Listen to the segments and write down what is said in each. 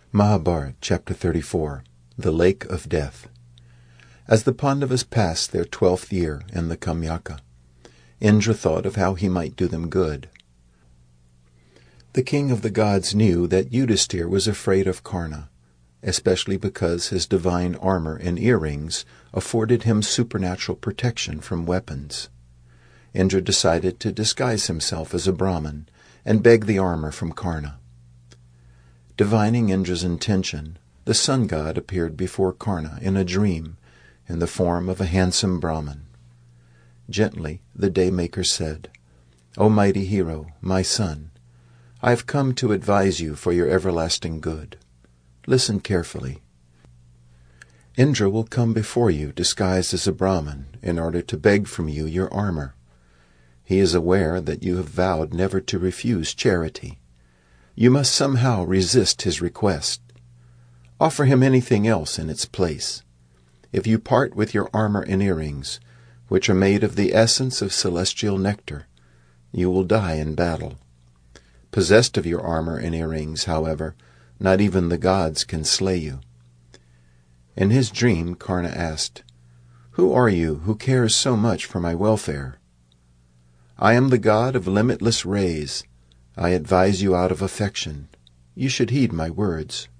Mahabharata, Chapter 34, The Lake of Death. As the Pandavas passed their 12th year in the Kamyaka, Indra thought of how he might do them good. The king of the gods knew that Yudhisthira was afraid of Karna, especially because his divine armor and earrings afforded him supernatural protection from weapons. Indra decided to disguise himself as a Brahmin and beg the armor from Karna. Divining Indra's intention, the sun god appeared before Karna in a dream in the form of a handsome Brahmin. Gently, the Daymaker said, "O mighty hero, my son, I have come to advise you for your everlasting good. Listen carefully. Indra will come before you disguised as a Brahmin in order to beg from you your armor. He is aware that you have vowed never to refuse charity. You must somehow resist his request. Offer him anything else in its place. If you part with your armor and earrings, which are made of the essence of celestial nectar, you will die in battle. Possessed of your armor and earrings, however, not even the gods can slay you." In his dream, Karna asked, "Who are you who cares so much for my welfare?" "I am the god of limitless rays. I advise you out of affection. You should heed my words."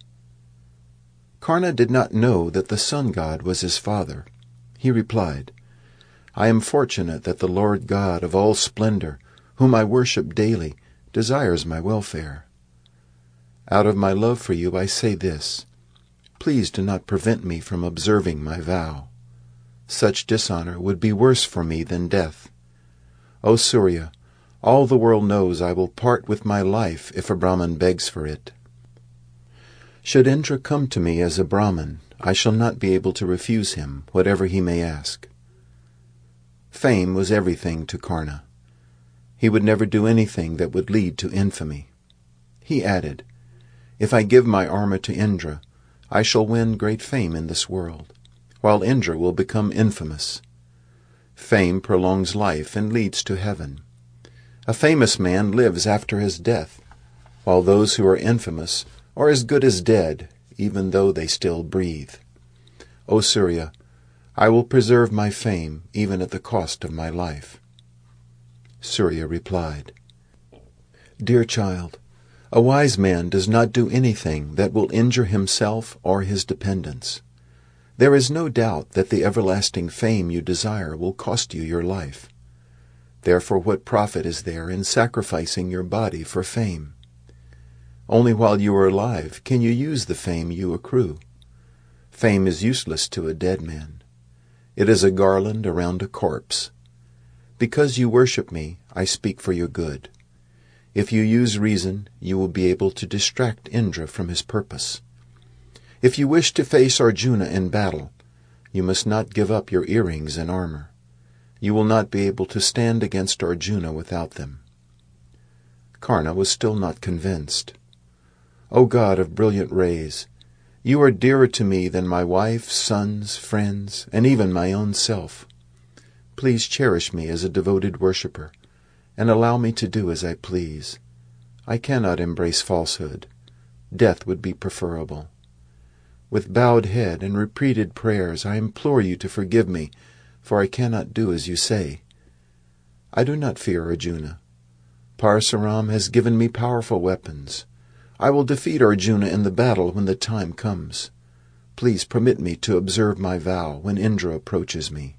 Karna did not know that the sun god was his father. He replied, "I am fortunate that the Lord God of all splendor, whom I worship daily, desires my welfare. Out of my love for you I say this. Please do not prevent me from observing my vow. Such dishonor would be worse for me than death. O Surya, all the world knows I will part with my life if a Brahmin begs for it. Should Indra come to me as a Brahmin, I shall not be able to refuse him, whatever he may ask." Fame was everything to Karna. He would never do anything that would lead to infamy. He added, "If I give my armor to Indra, I shall win great fame in this world, while Indra will become infamous. Fame prolongs life and leads to heaven. A famous man lives after his death, while those who are infamous are as good as dead, even though they still breathe. O Surya, I will preserve my fame even at the cost of my life." Surya replied, "Dear child, a wise man does not do anything that will injure himself or his dependents. There is no doubt that the everlasting fame you desire will cost you your life. Therefore what profit is there in sacrificing your body for fame? Only while you are alive can you use the fame you accrue. Fame is useless to a dead man. It is a garland around a corpse. Because you worship me, I speak for your good. If you use reason, you will be able to distract Indra from his purpose. If you wish to face Arjuna in battle, you must not give up your earrings and armor. You will not be able to stand against Arjuna without them." Karna was still not convinced. "O God of brilliant rays, you are dearer to me than my wife, sons, friends, and even my own self. Please cherish me as a devoted worshipper, and allow me to do as I please. I cannot embrace falsehood. Death would be preferable. With bowed head and repeated prayers, I implore you to forgive me, for I cannot do as you say. I do not fear Arjuna. Parasuram has given me powerful weapons. I will defeat Arjuna in the battle when the time comes. Please permit me to observe my vow when Indra approaches me."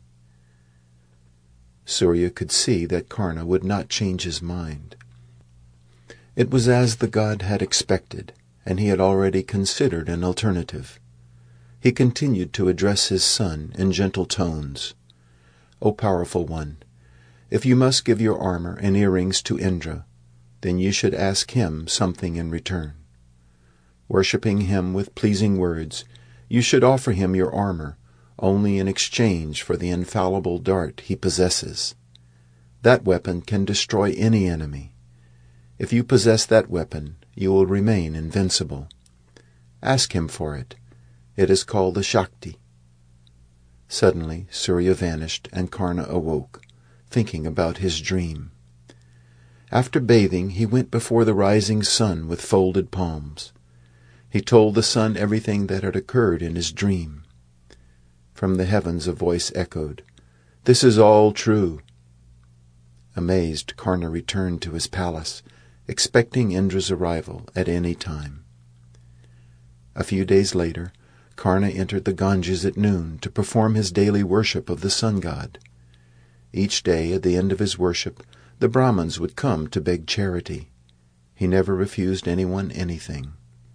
Surya could see that Karna would not change his mind. It was as the god had expected, and he had already considered an alternative. He continued to address his son in gentle tones. "O powerful one, if you must give your armor and earrings to Indra, then you should ask him something in return. Worshipping him with pleasing words, you should offer him your armor only in exchange for the infallible dart he possesses. That weapon can destroy any enemy. If you possess that weapon, you will remain invincible. Ask him for it. It is called the Shakti." Suddenly Surya vanished, and Karna awoke, thinking about his dream. After bathing, he went before the rising sun with folded palms. He told the sun everything that had occurred in his dream. From the heavens a voice echoed, "This is all true." Amazed, Karna returned to his palace, expecting Indra's arrival at any time. A few days later, Karna entered the Ganges at noon to perform his daily worship of the sun god. Each day, at the end of his worship, the Brahmins would come to beg charity. He never refused anyone anything.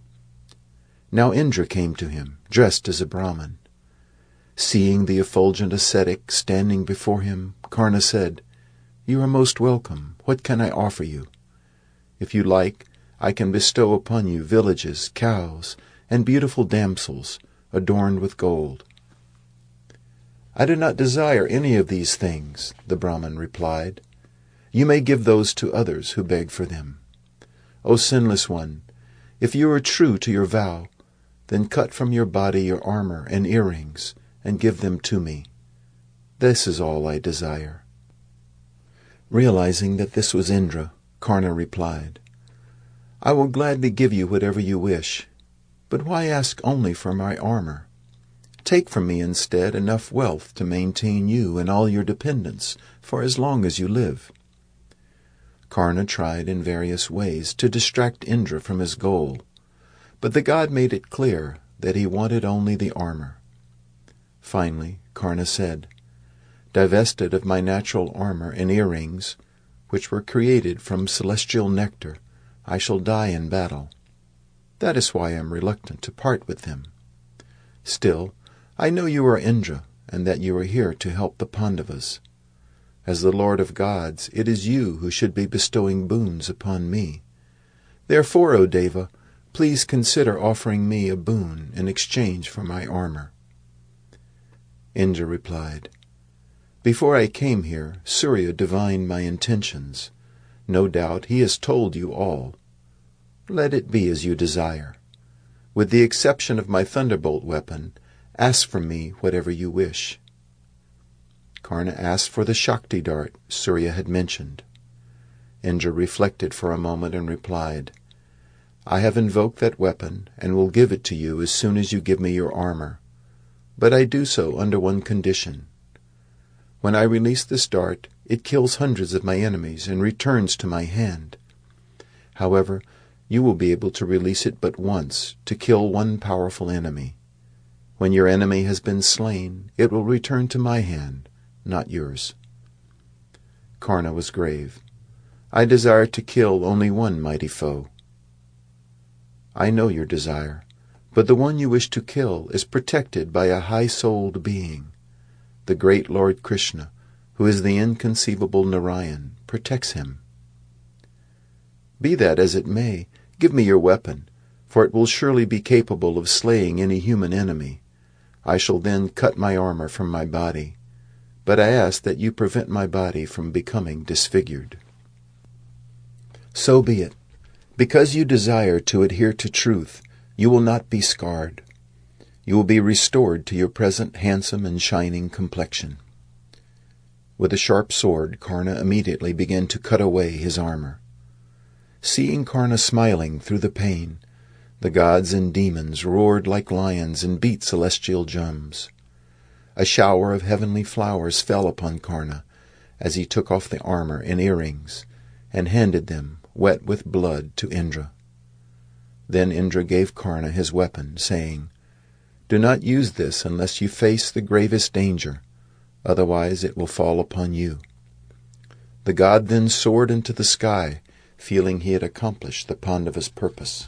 Now Indra came to him, dressed as a Brahmin. Seeing the effulgent ascetic standing before him, Karna said, "You are most welcome. What can I offer you? If you like, I can bestow upon you villages, cows, and beautiful damsels, adorned with gold." "I do not desire any of these things," the Brahmin replied. "You may give those to others who beg for them. O sinless one, if you are true to your vow, then cut from your body your armor and earrings, and give them to me. This is all I desire." Realizing that this was Indra, Karna replied, "I will gladly give you whatever you wish, but why ask only for my armor? Take from me instead enough wealth to maintain you and all your dependents for as long as you live." Karna tried in various ways to distract Indra from his goal, but the god made it clear that he wanted only the armor. Finally, Karna said, "Divested of my natural armor and earrings, which were created from celestial nectar, I shall die in battle. That is why I am reluctant to part with them. Still, I know you are Indra, and that you are here to help the Pandavas. As the Lord of gods, it is you who should be bestowing boons upon me. Therefore, O Deva, please consider offering me a boon in exchange for my armor." Indra replied, "Before I came here, Surya divined my intentions. No doubt he has told you all. Let it be as you desire. With the exception of my thunderbolt weapon, ask from me whatever you wish." Karna asked for the Shakti dart Surya had mentioned. Indra reflected for a moment and replied, "I have invoked that weapon and will give it to you as soon as you give me your armor, but I do so under one condition. When I release this dart, it kills hundreds of my enemies and returns to my hand. However, you will be able to release it but once to kill one powerful enemy. When your enemy has been slain, it will return to my hand, not yours." Karna was grave. "I desire to kill only one mighty foe." "I know your desire, but the one you wish to kill is protected by a high-souled being. The great Lord Krishna, who is the inconceivable Narayan, protects him." "Be that as it may, give me your weapon, for it will surely be capable of slaying any human enemy. I shall then cut my armor from my body, but I ask that you prevent my body from becoming disfigured." "So be it. Because you desire to adhere to truth, you will not be scarred. You will be restored to your present handsome and shining complexion." With a sharp sword, Karna immediately began to cut away his armor. Seeing Karna smiling through the pain, the gods and demons roared like lions and beat celestial drums. A shower of heavenly flowers fell upon Karna as he took off the armor and earrings and handed them, wet with blood, to Indra. Then Indra gave Karna his weapon, saying, "Do not use this unless you face the gravest danger, otherwise it will fall upon you." The god then soared into the sky, feeling he had accomplished the Pandavas' purpose.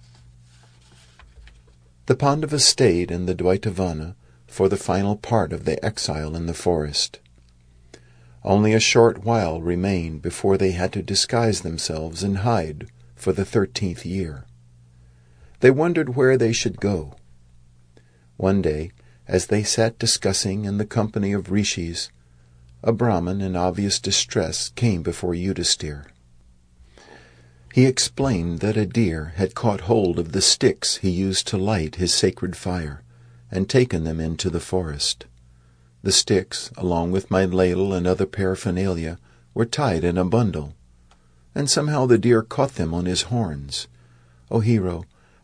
The Pandavas stayed in the Dvaitavana for the final part of their exile in the forest. Only a short while remained before they had to disguise themselves and hide for the 13th year. They wondered where they should go. One day, as they sat discussing in the company of rishis, a Brahmin in obvious distress came before Yudhisthira. He explained that a deer had caught hold of the sticks he used to light his sacred fire and taken them into the forest. The sticks, along with my ladle and other paraphernalia, were tied in a bundle, and somehow the deer caught them on his horns. "O hero,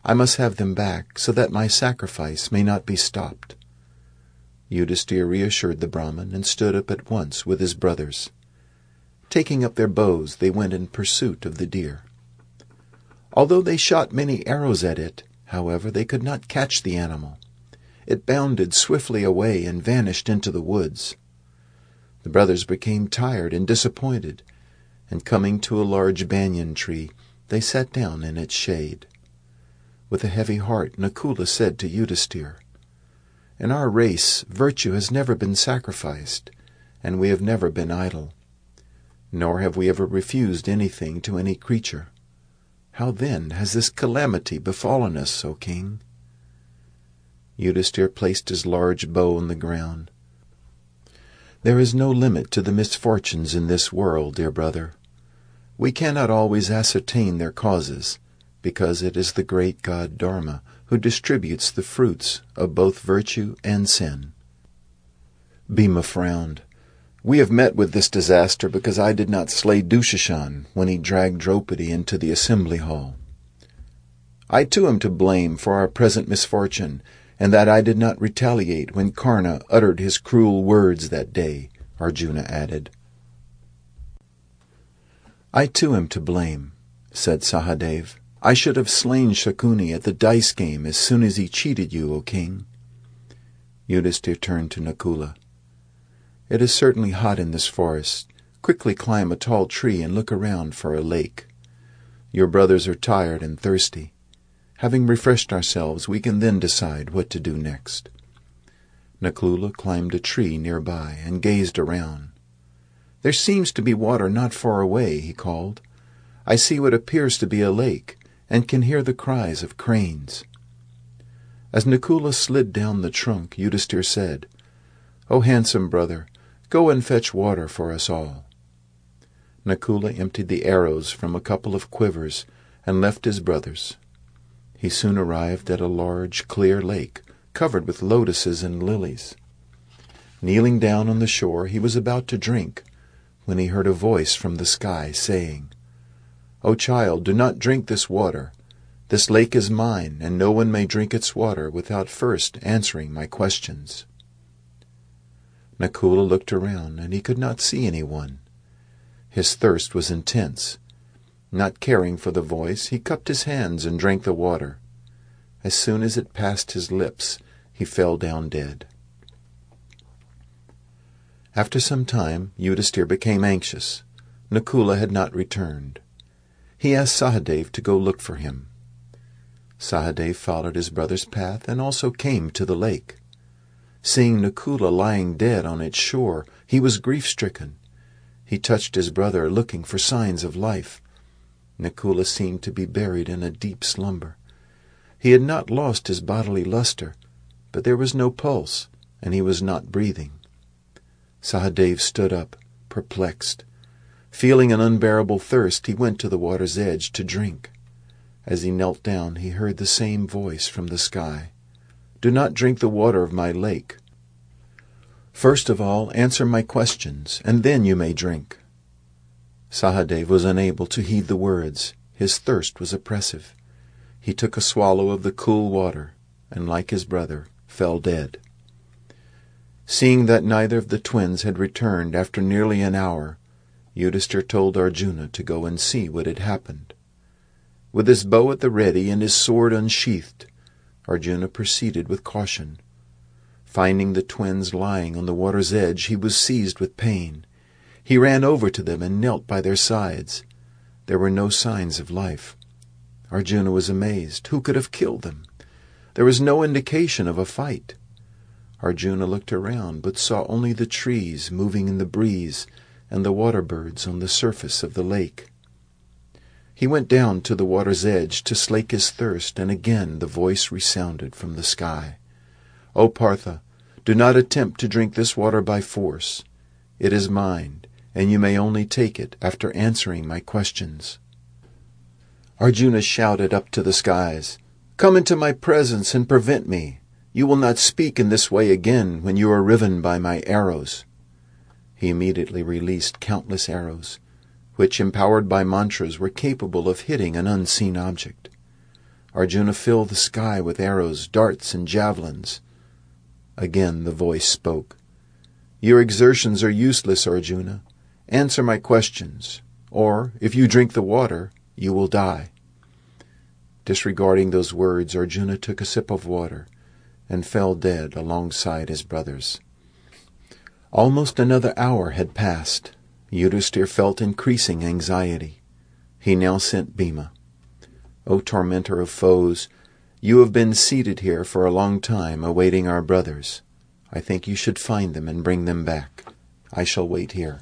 I must have them back, so that my sacrifice may not be stopped." Yudhisthira reassured the Brahmin and stood up at once with his brothers. Taking up their bows, they went in pursuit of the deer. Although they shot many arrows at it, however, they could not catch the animal. It bounded swiftly away and vanished into the woods. The brothers became tired and disappointed, and coming to a large banyan tree, they sat down in its shade. With a heavy heart, Nakula said to Yudhisthira, "In our race, virtue has never been sacrificed, and we have never been idle. Nor have we ever refused anything to any creature. How then has this calamity befallen us, O king?" Yudhisthira placed his large bow on the ground. "There is no limit to the misfortunes in this world, dear brother. We cannot always ascertain their causes, because it is the great god Dharma who distributes the fruits of both virtue and sin." Bhima frowned. "We have met with this disaster because I did not slay Dushashan when he dragged Draupadi into the assembly hall. I too am to blame for our present misfortune, and that I did not retaliate when Karna uttered his cruel words that day," Arjuna added. "I too am to blame," said Sahadev. "I should have slain Shakuni at the dice game as soon as he cheated you, O king." Yudhisthira turned to Nakula. "It is certainly hot in this forest. Quickly climb a tall tree and look around for a lake. Your brothers are tired and thirsty. Having refreshed ourselves, we can then decide what to do next." Nakula climbed a tree nearby and gazed around. "There seems to be water not far away," he called. "I see what appears to be a lake, and can hear the cries of cranes." As Nakula slid down the trunk, Yudhisthira said, "O handsome brother, go and fetch water for us all." Nakula emptied the arrows from a couple of quivers and left his brothers. He soon arrived at a large, clear lake, covered with lotuses and lilies. Kneeling down on the shore, he was about to drink, when he heard a voice from the sky saying, "O child, do not drink this water. This lake is mine, and no one may drink its water without first answering my questions." Nakula looked around, and he could not see anyone. His thirst was intense. Not caring for the voice, he cupped his hands and drank the water. As soon as it passed his lips, he fell down dead. After some time, Yudhisthira became anxious. Nakula had not returned. He asked Sahadev to go look for him. Sahadev followed his brother's path and also came to the lake. Seeing Nakula lying dead on its shore, he was grief-stricken. He touched his brother, looking for signs of life. Nakula seemed to be buried in a deep slumber. He had not lost his bodily luster, but there was no pulse, and he was not breathing. Sahadev stood up, perplexed. Feeling an unbearable thirst, he went to the water's edge to drink. As he knelt down, he heard the same voice from the sky. "Do not drink the water of my lake. First of all, answer my questions, and then you may drink." Sahadev was unable to heed the words. His thirst was oppressive. He took a swallow of the cool water, and, like his brother, fell dead. Seeing that neither of the twins had returned after nearly an hour, Yudhisthira told Arjuna to go and see what had happened. With his bow at the ready and his sword unsheathed, Arjuna proceeded with caution. Finding the twins lying on the water's edge, he was seized with pain. He ran over to them and knelt by their sides. There were no signs of life. Arjuna was amazed. Who could have killed them? There was no indication of a fight. Arjuna looked around, but saw only the trees moving in the breeze and the water birds on the surface of the lake. He went down to the water's edge to slake his thirst, and again the voice resounded from the sky. "O Partha, do not attempt to drink this water by force. It is mine, and you may only take it after answering my questions." Arjuna shouted up to the skies, "Come into my presence and prevent me. You will not speak in this way again when you are riven by my arrows." He immediately released countless arrows, which, empowered by mantras, were capable of hitting an unseen object. Arjuna, fill the sky with arrows, darts, and javelins. Again the voice spoke. Your exertions are useless, Arjuna. Answer my questions, or, if you drink the water, you will die. Disregarding those words, Arjuna took a sip of water and fell dead alongside his brothers. Almost another hour had passed. Yudhisthira felt increasing anxiety. He now sent Bhima. O tormentor of foes, you have been seated here for a long time, awaiting our brothers. I think you should find them and bring them back. I shall wait here.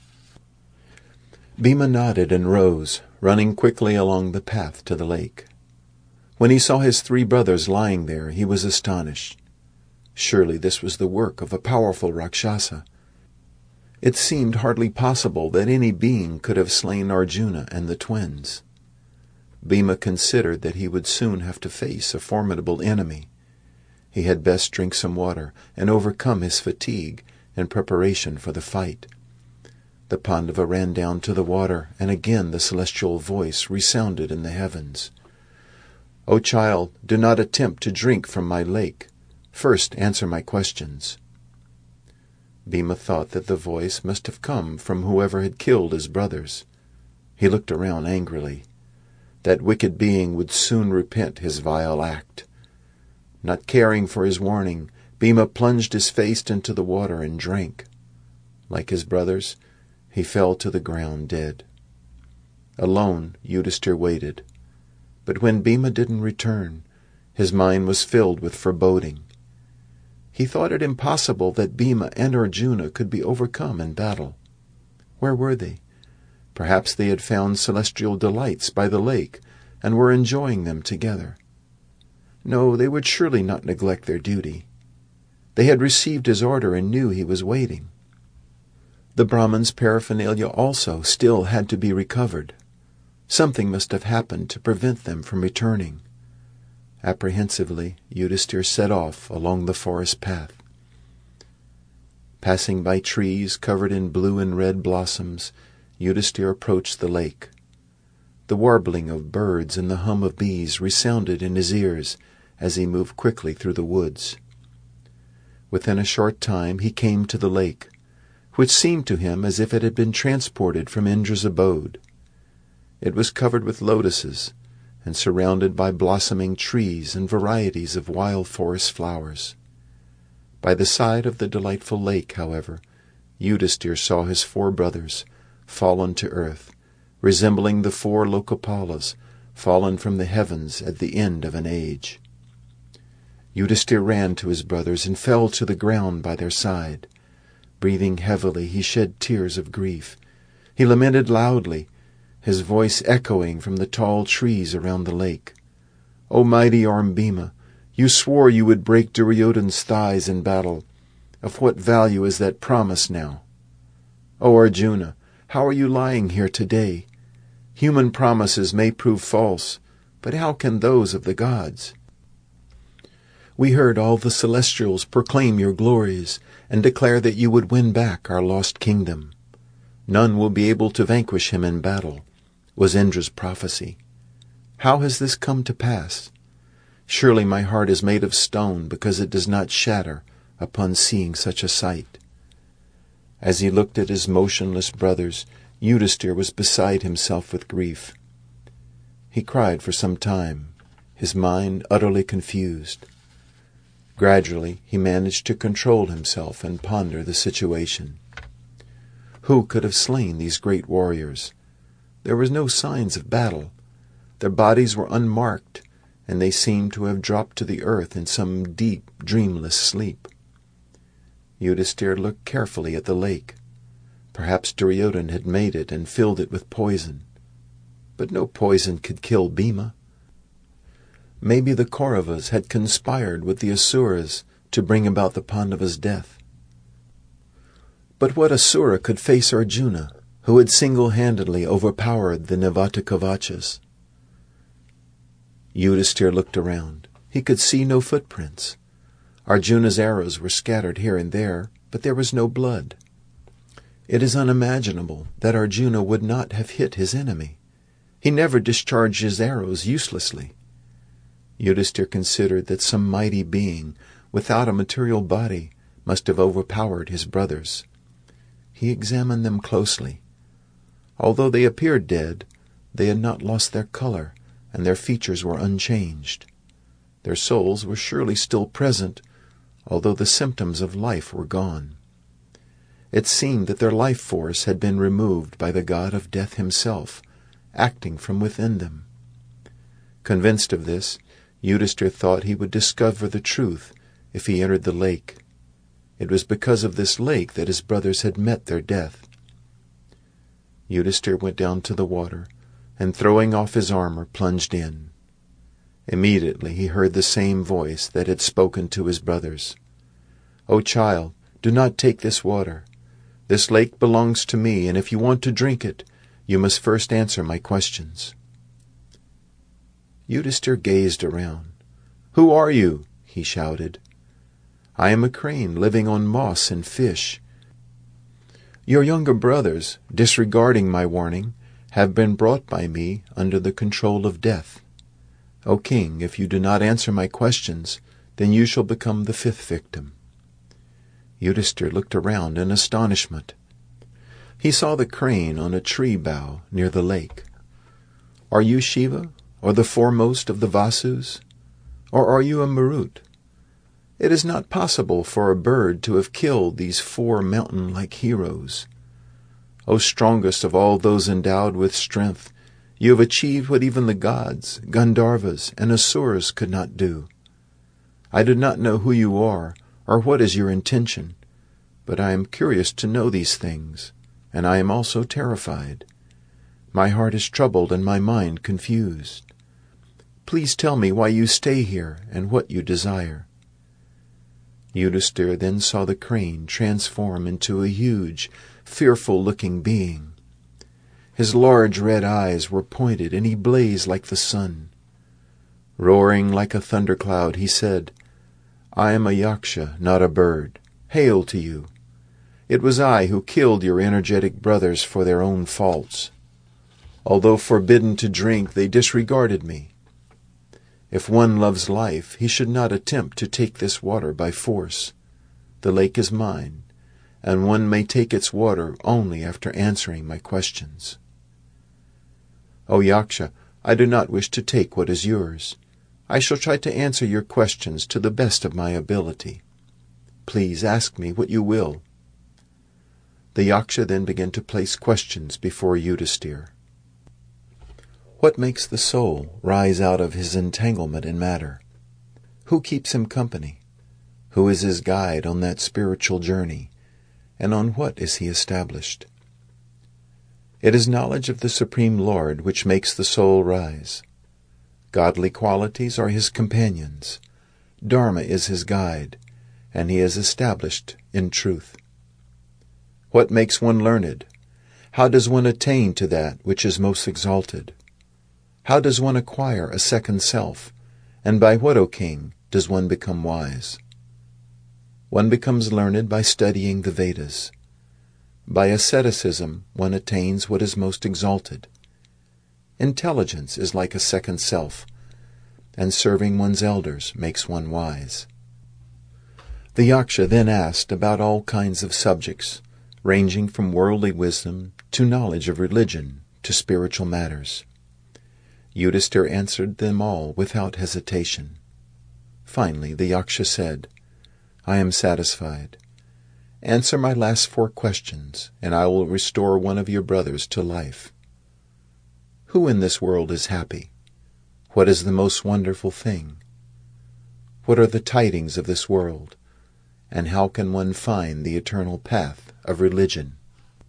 Bhima nodded and rose, running quickly along the path to the lake. When he saw his 3 brothers lying there, he was astonished. Surely this was the work of a powerful Rakshasa. It seemed hardly possible that any being could have slain Arjuna and the twins. Bhima considered that he would soon have to face a formidable enemy. He had best drink some water and overcome his fatigue in preparation for the fight. The Pandava ran down to the water, and again the celestial voice resounded in the heavens. O child, do not attempt to drink from my lake. First answer my questions. Bhima thought that the voice must have come from whoever had killed his brothers. He looked around angrily. That wicked being would soon repent his vile act. Not caring for his warning, Bhima plunged his face into the water and drank. Like his brothers, he fell to the ground dead. Alone, Yudhisthira waited. But when Bhima didn't return, his mind was filled with foreboding. He thought it impossible that Bhima and Arjuna could be overcome in battle. Where were they? Perhaps they had found celestial delights by the lake and were enjoying them together. No, they would surely not neglect their duty. They had received his order and knew he was waiting. The Brahman's paraphernalia also still had to be recovered. Something must have happened to prevent them from returning. Apprehensively, Yudhisthira set off along the forest path. Passing by trees covered in blue and red blossoms, Yudhisthira approached the lake. The warbling of birds and the hum of bees resounded in his ears as he moved quickly through the woods. Within a short time he came to the lake, which seemed to him as if it had been transported from Indra's abode. It was covered with lotuses and surrounded by blossoming trees and varieties of wild forest flowers. By the side of the delightful lake, however, Yudhisthira saw his 4 brothers, fallen to earth, resembling the 4 Lokapalas, fallen from the heavens at the end of an age. Yudhisthira ran to his brothers and fell to the ground by their side. Breathing heavily, he shed tears of grief. He lamented loudly, his voice echoing from the tall trees around the lake. O mighty arm Bhima, you swore you would break Duryodhana's thighs in battle. Of what value is that promise now? O Arjuna, how are you lying here today? Human promises may prove false, but how can those of the gods? We heard all the celestials proclaim your glories and declare that you would win back our lost kingdom. None will be able to vanquish him in battle, was Indra's prophecy. How has this come to pass? Surely my heart is made of stone because it does not shatter upon seeing such a sight. As he looked at his motionless brothers, Yudhisthira was beside himself with grief. He cried for some time, his mind utterly confused. Gradually, he managed to control himself and ponder the situation. Who could have slain these great warriors? There was no signs of battle. Their bodies were unmarked, and they seemed to have dropped to the earth in some deep, dreamless sleep. Yudhisthira looked carefully at the lake. Perhaps Duryodhana had made it and filled it with poison. But no poison could kill Bhima. Maybe the Kauravas had conspired with the Asuras to bring about the Pandavas' death. But what Asura could face Arjuna, who had single-handedly overpowered the Nivatakavachas? Yudhisthira looked around. He could see no footprints. Arjuna's arrows were scattered here and there, but there was no blood. It is unimaginable that Arjuna would not have hit his enemy. He never discharged his arrows uselessly. Yudhisthira considered that some mighty being, without a material body, must have overpowered his brothers. He examined them closely. Although they appeared dead, they had not lost their color, and their features were unchanged. Their souls were surely still present, although the symptoms of life were gone. It seemed that their life force had been removed by the god of death himself, acting from within them. Convinced of this, Yudhisthira thought he would discover the truth if he entered the lake. It was because of this lake that his brothers had met their death. Yudhisthira went down to the water, and throwing off his armor, plunged in. Immediately he heard the same voice that had spoken to his brothers. "O child, do not take this water. This lake belongs to me, and if you want to drink it, you must first answer my questions." Yudhisthira gazed around. "Who are you?" he shouted. "I am a crane living on moss and fish. Your younger brothers, disregarding my warning, have been brought by me under the control of death. O king, if you do not answer my questions, then you shall become the fifth victim." Yudhisthira looked around in astonishment. He saw the crane on a tree bough near the lake. "Are you Shiva, or the foremost of the Vasus? Or are you a Marut? It is not possible for a bird to have killed these 4 mountain-like heroes. O strongest of all those endowed with strength, you have achieved what even the gods, Gandharvas, and Asuras could not do. I do not know who you are, or what is your intention, but I am curious to know these things, and I am also terrified. My heart is troubled and my mind confused. Please tell me why you stay here and what you desire." Yudhisthira then saw the crane transform into a huge, fearful-looking being. His large red eyes were pointed, and he blazed like the sun. Roaring like a thundercloud, he said, "I am a yaksha, not a bird. Hail to you! It was I who killed your energetic brothers for their own faults. Although forbidden to drink, they disregarded me. If one loves life, he should not attempt to take this water by force. The lake is mine, and one may take its water only after answering my questions. O Yaksha, I do not wish to take what is yours. I shall try to answer your questions to the best of my ability. Please ask me what you will." The Yaksha then began to place questions before Yudhisthira. What makes the soul rise out of his entanglement in matter? Who keeps him company? Who is his guide on that spiritual journey? And on what is he established? It is knowledge of the Supreme Lord which makes the soul rise. Godly qualities are his companions. Dharma is his guide, and he is established in truth. What makes one learned? How does one attain to that which is most exalted? How does one acquire a second self, and by what, O king, does one become wise? One becomes learned by studying the Vedas. By asceticism one attains what is most exalted. Intelligence is like a second self, and serving one's elders makes one wise. The Yaksha then asked about all kinds of subjects, ranging from worldly wisdom to knowledge of religion to spiritual matters. Yudhisthira answered them all without hesitation. Finally, the Yaksha said, "I am satisfied. Answer my last 4 questions, and I will restore one of your brothers to life. Who in this world is happy? What is the most wonderful thing? What are the tidings of this world? And how can one find the eternal path of religion?"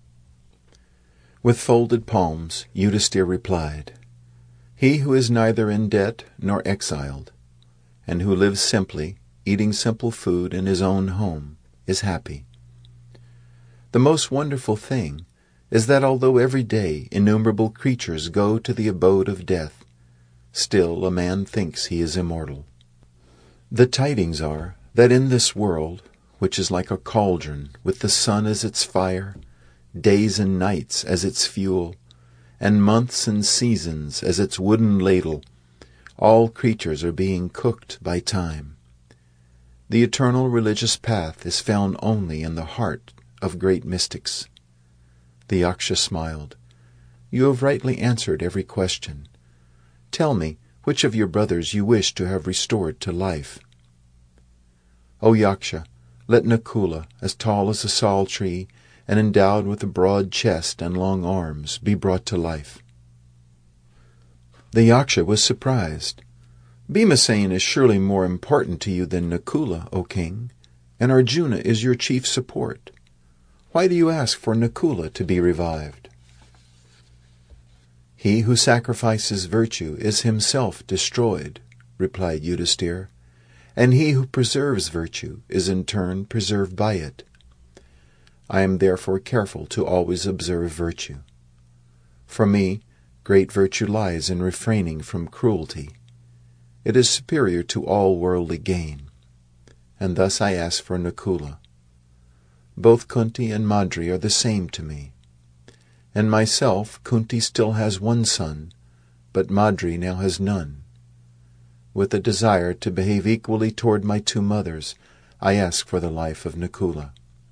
With folded palms, Yudhisthira replied, "He who is neither in debt nor exiled, and who lives simply, eating simple food in his own home, is happy. The most wonderful thing is that although every day innumerable creatures go to the abode of death, still a man thinks he is immortal. The tidings are that in this world, which is like a cauldron with the sun as its fire, days and nights as its fuel, and months and seasons as its wooden ladle, All creatures are being cooked by time. The eternal religious path is found only in the heart of great mystics. The Yaksha smiled. You have rightly answered every question. Tell me, which of your brothers you wish to have restored to life? O Yaksha, let Nakula, as tall as a sal tree, and endowed with a broad chest and long arms, be brought to life. The Yaksha was surprised. Bhimasena is surely more important to you than Nakula, O king, and Arjuna is your chief support. Why do you ask for Nakula to be revived? He who sacrifices virtue is himself destroyed, replied Yudhisthira, and he who preserves virtue is in turn preserved by it. I am therefore careful to always observe virtue. For me, great virtue lies in refraining from cruelty. It is superior to all worldly gain, and thus I ask for Nakula. Both Kunti and Madri are the same to me. And myself, Kunti still has one son, but Madri now has none. With a desire to behave equally toward my two mothers, I ask for the life of Nakula.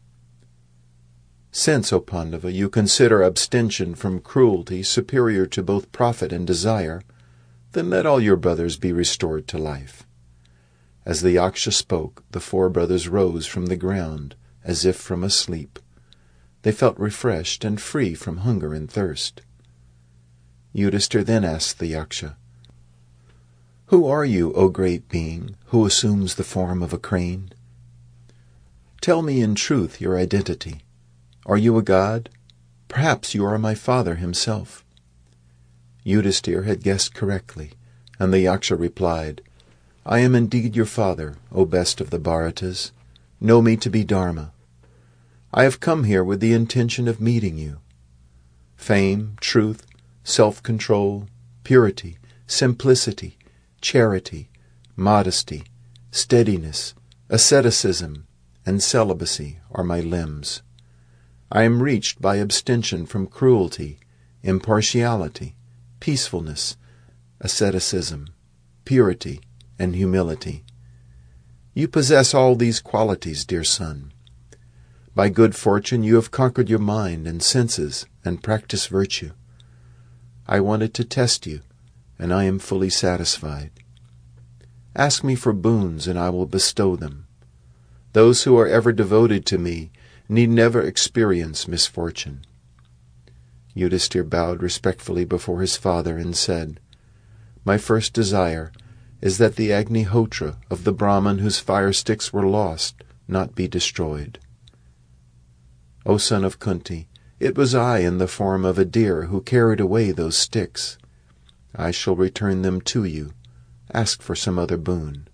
Since, O Pandava, you consider abstention from cruelty superior to both profit and desire, then let all your brothers be restored to life. As the Yaksha spoke, the four brothers rose from the ground, as if from a sleep. They felt refreshed and free from hunger and thirst. Yudhisthira then asked the Yaksha, Who are you, O great being, who assumes the form of a crane? Tell me in truth your identity. Are you a god? Perhaps you are my father himself. Yudhisthira had guessed correctly, and the Yaksha replied, I am indeed your father, O best of the Bharatas. Know me to be Dharma. I have come here with the intention of meeting you. Fame, truth, self-control, purity, simplicity, charity, modesty, steadiness, asceticism, and celibacy are my limbs. I am reached by abstention from cruelty, impartiality, peacefulness, asceticism, purity, and humility. You possess all these qualities, dear son. By good fortune you have conquered your mind and senses and practiced virtue. I wanted to test you, and I am fully satisfied. Ask me for boons, and I will bestow them. Those who are ever devoted to me need never experience misfortune. Yudhisthira bowed respectfully before his father and said, My first desire is that the Agnihotra of the Brahman whose fire sticks were lost not be destroyed. O son of Kunti, it was I in the form of a deer who carried away those sticks. I shall return them to you. Ask for some other boon.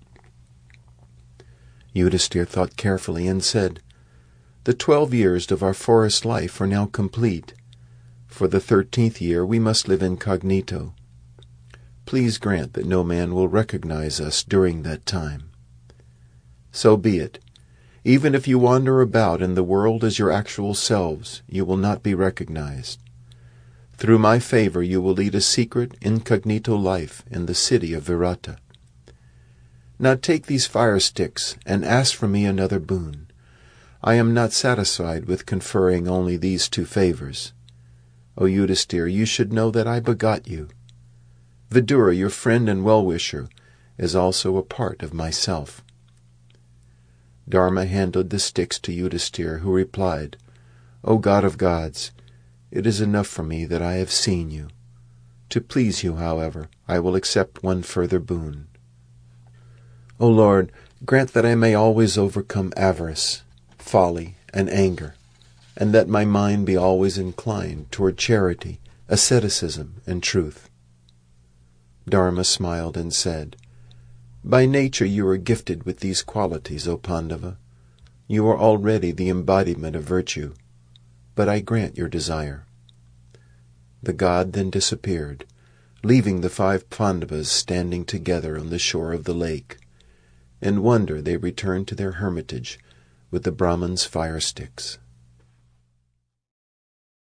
Yudhisthira thought carefully and said, The 12 years of our forest life are now complete. For the 13th year we must live incognito. Please grant that no man will recognize us during that time. So be it. Even if you wander about in the world as your actual selves, you will not be recognized. Through my favor you will lead a secret, incognito life in the city of Virata. Now take these fire sticks and ask from me another boon. I am not satisfied with conferring only these 2 favors. O Yudhisthira, you should know that I begot you. Vidura, your friend and well-wisher, is also a part of myself. Dharma handed the sticks to Yudhisthira, who replied, O God of gods, it is enough for me that I have seen you. To please you, however, I will accept one further boon. O Lord, grant that I may always overcome avarice, folly, and anger, and that my mind be always inclined toward charity, asceticism, and truth. Dharma smiled and said, By nature you are gifted with these qualities, O Pandava. You are already the embodiment of virtue, but I grant your desire. The god then disappeared, leaving the 5 Pandavas standing together on the shore of the lake. In wonder they returned to their hermitage with the Brahman's fire sticks.